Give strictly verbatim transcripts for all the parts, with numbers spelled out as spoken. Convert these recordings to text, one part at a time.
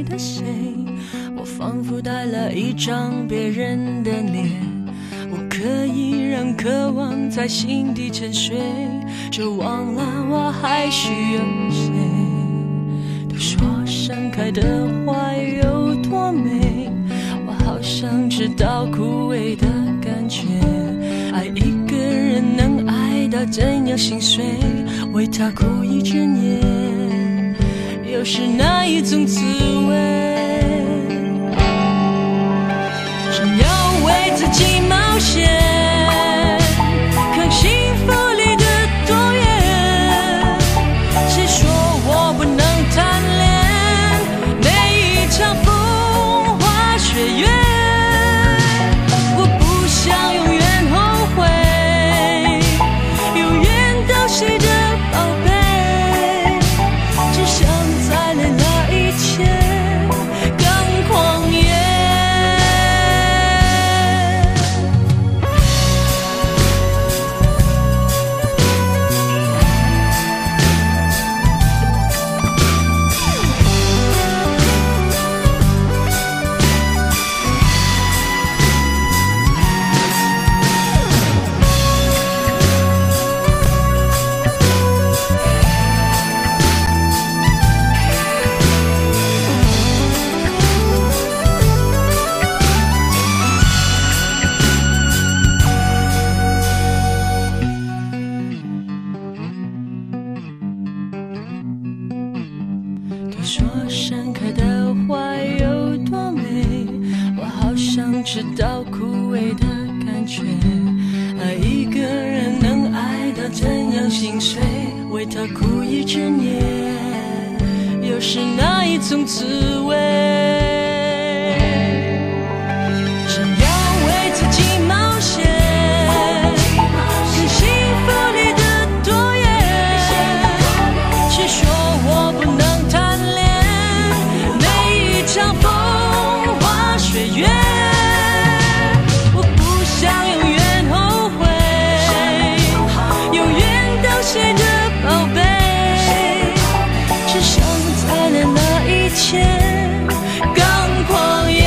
谁的谁，我仿佛戴了一张别人的脸，我可以让渴望在心底沉睡，却忘了我还需要谁。都说盛开的花有多美，我好想知道枯萎的感觉，爱一个人能爱到怎样心碎，为他苦一整夜，又是哪一种滋味？想要为自己冒险，看幸福离得多远，谁说我不能贪恋每一场风花雪月，我不想永远后悔，永远都记得宝贝，只想再来那一切更狂野。说盛开的花有多美，我好想知道枯萎的感觉，爱一个人能爱到怎样心碎，为他哭一整夜，又是哪一种滋味？想要为自己冒险，看幸福离得多远，谁说我不能像风花雪月，我不想永远后悔，永远都记得宝贝，只想再来那一切更狂野。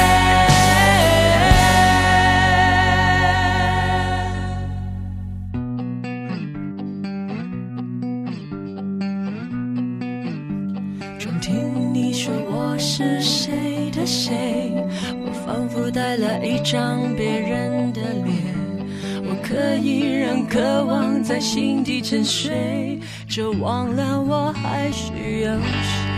专听你说我是谁的谁，我仿佛戴了一张别人的脸，我可以让渴望在心底沉睡，就忘了我还需要谁。